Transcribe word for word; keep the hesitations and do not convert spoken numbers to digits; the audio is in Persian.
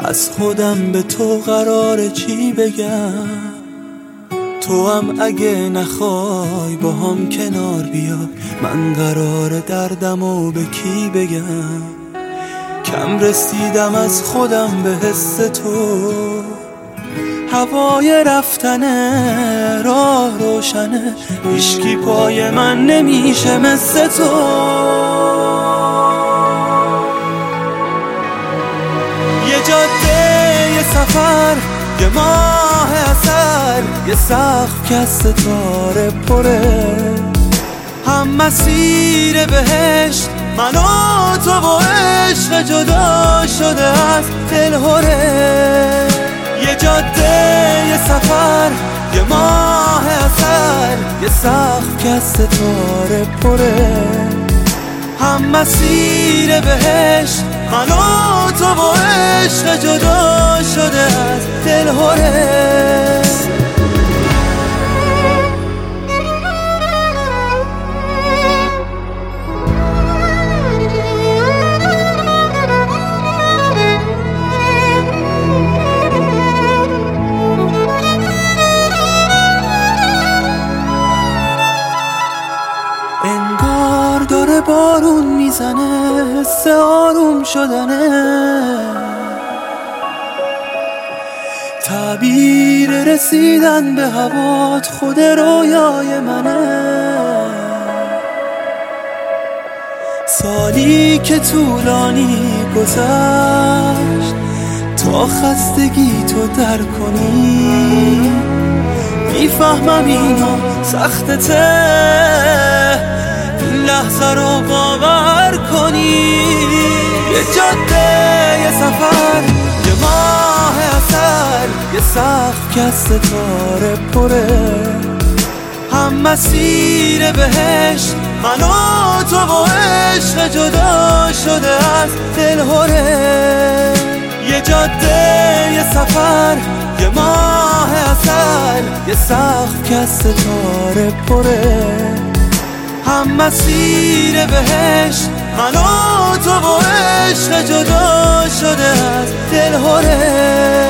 از خودم به تو قراره چی بگم؟ تو هم اگه نخوای با هم کنار بیا، من قراره دردمو به کی بگم؟ کم رسیدم از خودم به حس تو، هوای رفتنه راه روشنه، هیچکی پای من نمیشه مثل تو. یه جاده، یه سفر، یه ماه اثر، یه سقف که از ستاره پره، هم مسیر بهشت من و تو و عشق جدا شده از دلهره. یه جاده، یه سفر، یه ماه اثر، یه سقف که از ستاره پره، هم مسیر بهشت من و تو و عشق جدا شده از دلهره. انگار داره بارون میزنه، حس آروم شدنه، تعبیر رسیدن به هوات خود رویای منه. سالی که طولانی گذشت تا خستگی تو در کنی، میفهمم اینا سختته، این لحظه رو باور کنی. یه جاده، یه سفر، یه ماه اثر، یه سقف که از ستاره پره، هم مسیر بهشت من و تو و عشق جدا شده از دلهره. یه جاده، یه سفر، یه ماه اثر، یه سقف که از ستاره پره، هم مسیر بهشت من و تو و عشق جدا شده از دلهره.